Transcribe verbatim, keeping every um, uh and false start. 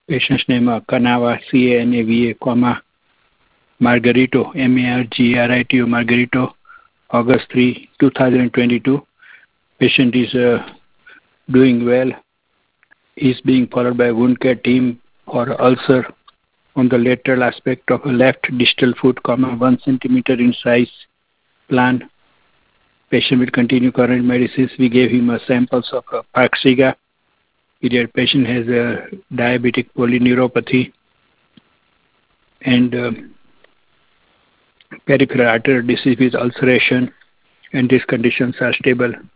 Patient's name uh, Canava, C A N A V A, comma, Margarito, M A R G R I T O, Margarito, August third, twenty twenty-two. Patient is uh, doing well. Is being followed by wound care team for ulcer on the lateral aspect of a left distal foot, comma, one centimeter in size. Plan. Patient will continue current medicines. We gave him a samples of uh, Farxiga. The patient has a diabetic polyneuropathy and uh, peripheral arterial disease with ulceration, and these conditions are stable.